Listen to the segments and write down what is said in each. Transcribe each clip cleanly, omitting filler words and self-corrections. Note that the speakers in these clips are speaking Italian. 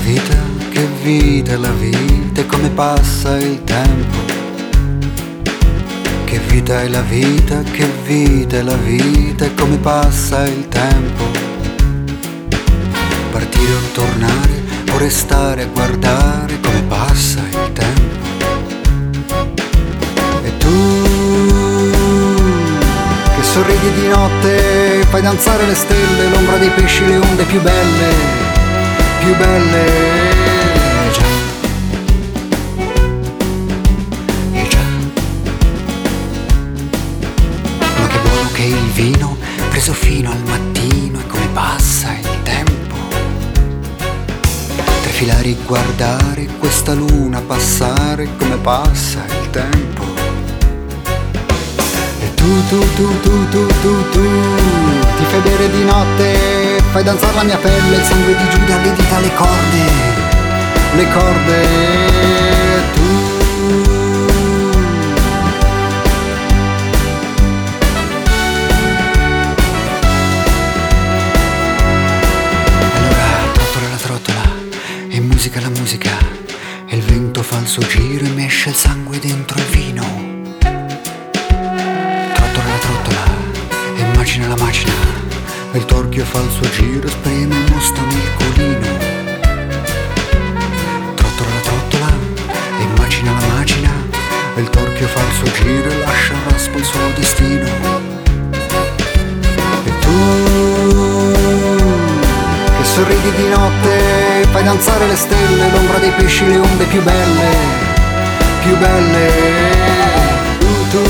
che vita è la vita e come passa il tempo. Che vita è la vita, che vita è la vita e come passa il tempo. Partire o tornare o restare a guardare come passa il tempo. E tu che sorridi di notte, fai danzare le stelle, l'ombra dei pesci, le onde più belle, più belle. Il vino preso fino al mattino e come passa il tempo. Tre filari guardare questa luna passare come passa il tempo. E tu ti fai bere di notte, fai danzare la mia pelle, il sangue di Giuda, le dita, le corde, le corde. Musica, la musica, e il vento fa il suo giro e mesce il sangue dentro il vino. Trottola la trottola, e macina la macina, e il torchio fa il suo giro e spreme il mosto nel colino. Trottola la trottola, e macina la macina, e il torchio fa il suo giro e lascia il raspo il suo destino. E tu che sorridi di notte, fai danzare le stelle, l'ombra dei pesci, le onde più belle, più belle. Tu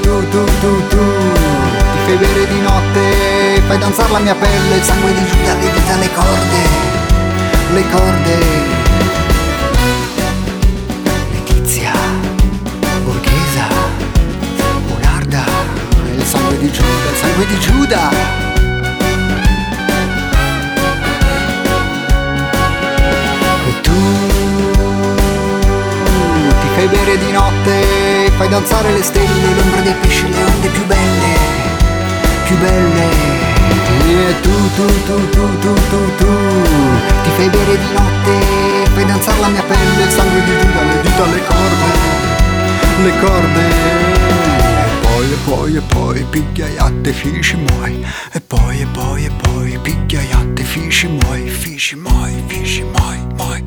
ti fai bere di notte, fai danzare la mia pelle, il sangue di Giuda, le dita, le corde, le corde. Letizia, Borghesa, Bonarda, il sangue di Giuda, il sangue di Giuda. Fai bere di notte, fai danzare le stelle, l'ombra dei pesci, le onde più belle, più belle. E tu ti fai bere di notte, fai danzare la mia pelle, il sangue di Giuda, le dita, le corde, le corde. E poi pigliaiatte fisci muoi, e poi pigliaiatte fisci muoi, fisci muoi, fisci muoi, muoi.